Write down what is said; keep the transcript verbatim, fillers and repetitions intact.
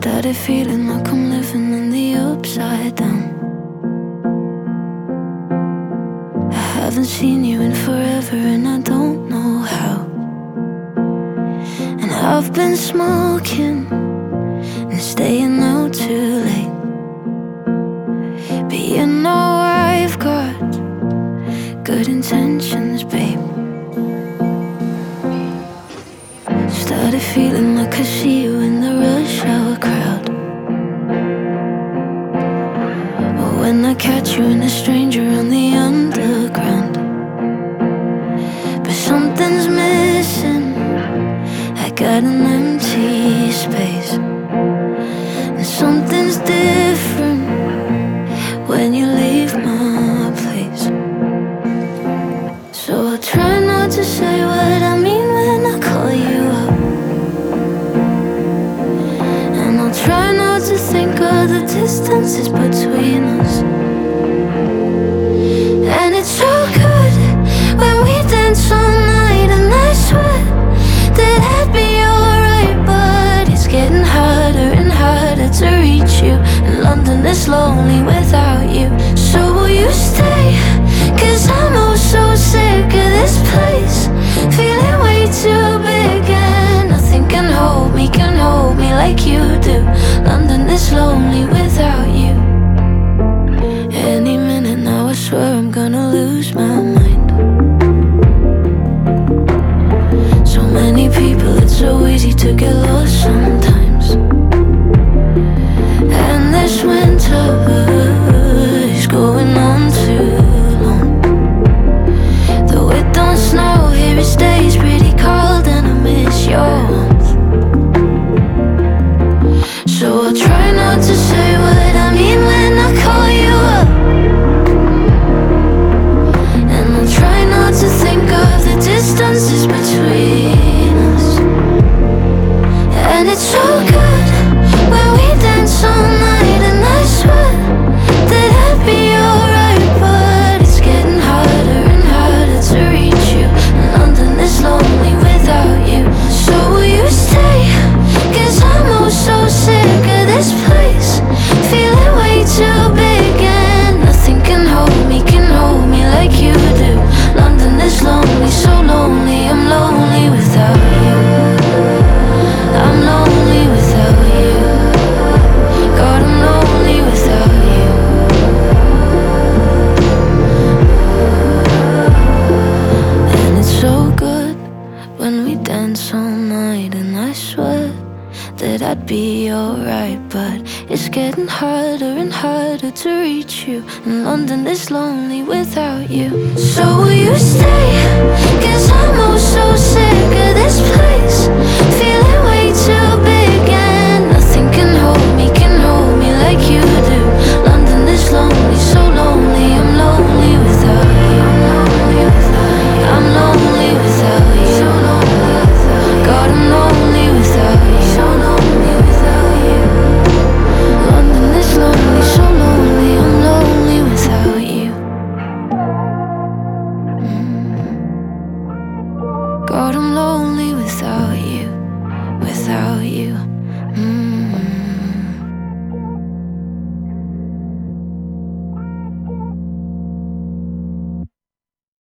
Started feeling like I'm living in the upside down. I haven't seen you in forever and I don't know how. And I've been smoking and staying out too late. But you know I've got good intentions, babe. Started feeling like I see you in the rush hour crowd. Or when I catch you and a stranger on the underground. But something's missing, I got an empty space. And something's different when you leave my place. So I'll try not to say what I mean when I call you up. And I'll try not to think of the distances between us. And it's so good when we dance all night. And I swear that I'd be alright, but it's getting harder and harder to reach you. And London is lonely without you. So will you stay? Cause I'm oh so sick of this place, feeling way too big. And nothing can hold me, can hold me like you do. London is lonely without you. Any minute now I swear I'm gonna lose my mind. So many people, it's so easy to get lost sometimes. And this winter is going on too long. Though it don't snow here, it stays pretty cold, and I miss your warmth. So I'll try not to say what I mean when I call you up. And I'll try not to think of the distances between us. And it's so good when we dance all night. And I swear that I'd be alright, but it's getting harder and harder to reach you. And London is lonely without you. So will you stay? Cause I'm oh so sick of this place, feeling way too big. And nothing can hold me, can hold me like you do. London is lonely, so lonely. I'm lonely without you. I'm lonely without you. God, I'm lonely without you. And it's so good when we dance all night. And I swear that I'd be alright, but it's getting harder and harder to reach you. And London is lonely without you. So will you stay? Cause I'm oh so sick of this place, feeling way too big. And nothing can hold me, can hold me like you do. London is lonely, so lonely. I'm lonely without you. I'm lonely without you. So lonely without you. God, I'm lonely without you. So lonely without you. London is lonely, so lonely. I'm lonely without you. Mm. God, I'm lonely without you, without you.